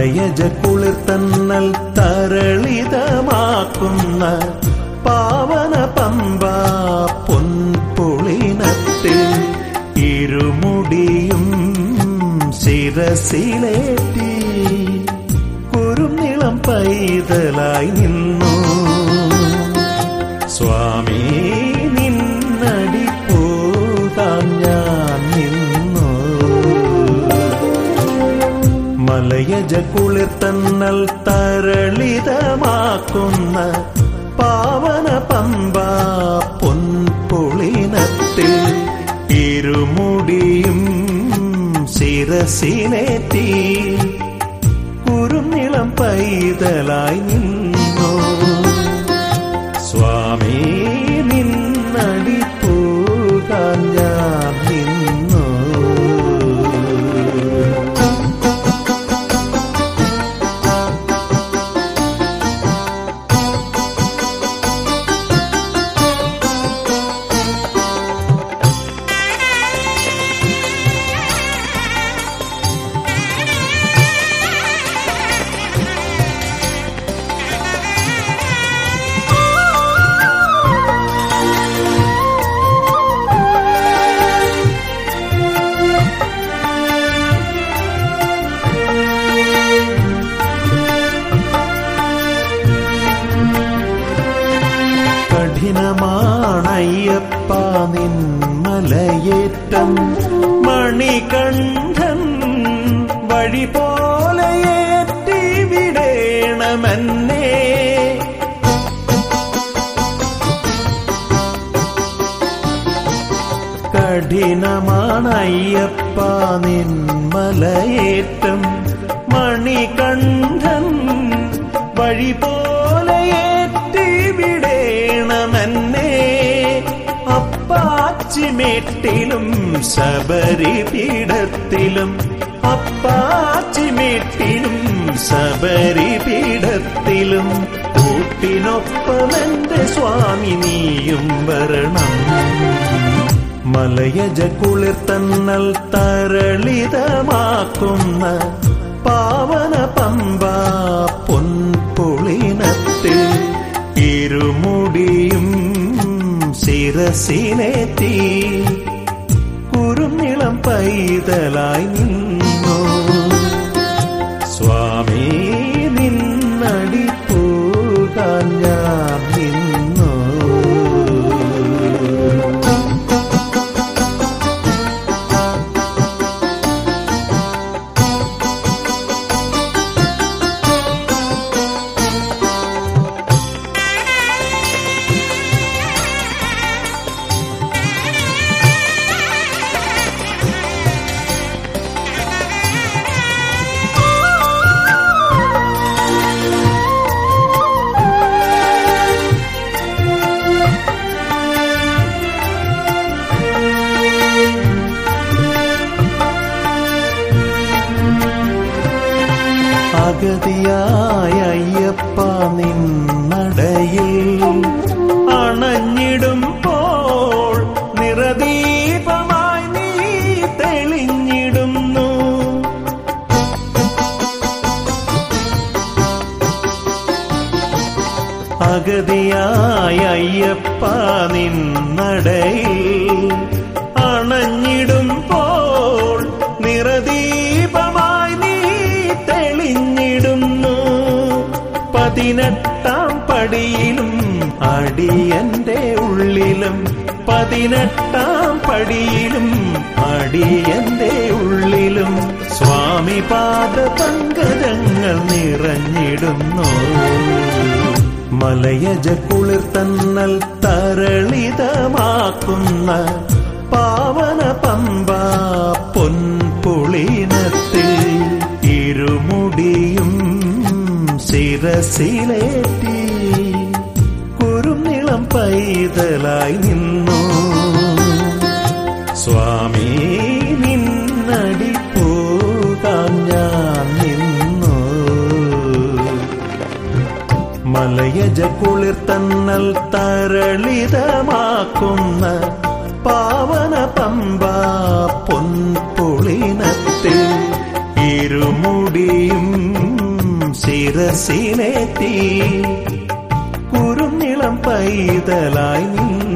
മലയജ കുളിർത്തന്നൽ തരളിതമാക്കുന്ന പാവന പമ്പ പൊൻപുളിനത്തിൽ ഇരുമുടിയും ശിരസിലേറ്റി കുറുനിളം പൈതലായി നിന്നു. സ്വാമി നിന്നടി പോകാൻ ഞാൻ നിന്നു. മലയജ കുളിർത്തന്നൽ തരളിതമാക്കുന്ന പാവന പമ്പ പൊൻപുളിനത്തിൽ ഇരുമുടിയും ശിരസിലേറ്റി കുറുനിളം പൈതലായി നിന്നു. സ്വാമി നിന്നടി പോകാൻ ഞാൻ നിന്നു. കഠിനമാണയ്യപ്പ നിൻമലയേറ്റം മണികണ്ഠൻ വഴി പോലെ ഏറ്റി വിടേണമെന്നേ. കഠിനമാണയ്യപ്പ നിൻമലയേറ്റം മണികണ്ഠൻ വഴി പോലെ ഏറ്റി വിടേണമെന്നേ. അപ്പാച്ചിമേട്ടിലും ശബരിപീഠത്തിലും അപ്പാച്ചിമേട്ടിലും ശബരിപീഠത്തിലും കൂട്ടിനൊപ്പമെന്റെ സ്വാമി നീയും വരണം. മലയജ കുളിർത്തന്നൽ തരളിതമാക്കുന്ന പാവന പമ്പ പൊൻപുളിനത്തിൽ ഇരുമുടിയും ശിരസിലേറ്റി കുറുനിളം പൈതലായി നിന്നു. സ്വാമി നിന്നടി പോകാൻ ഞാൻ നിന്നു. അഗതിയായ അയ്യപ്പ നിന്നടയിൽ അണഞ്ഞിടുമ്പോൾ നിറദീപമായി നീ തെളിഞ്ഞിടുന്നു. അഗതിയായ അയ്യപ്പ നിന്നടയിൽ അണഞ്ഞിടുമ്പോൾ നിറദീപമായി നീ തെളിഞ്ഞിടുന്നു. 18-ാം പടിയിലും അടിയന്റെ ഉള്ളിലും 18-ാം പടിയിലും അടിയന്റെ ഉള്ളിലും സ്വാമി പാദ പങ്കജങ്ങൾ നിറഞ്ഞിടുന്നു. മലയജ കുളിർത്തന്നൽ തരളിതമാക്കുന്ന പാവന പമ്പ പൊൻപുളിനത്തിൽ ഇരുമുടിയും ശിരസിലേറ്റി കുറുനിളം പൈതലായി നിന്നു. സ്വാമി നിന്നടി പോകാൻ ഞാൻ നിന്നു. മലയജ കുളിർത്തന്നൽ തരളിതമാക്കുന്ന പാവന പമ്പ പൊൻപുളിനത്തിൽ ഇരുമുടിയും ശിരസിലേറ്റി കുരുന്നിളം പൈതലായി നിൻ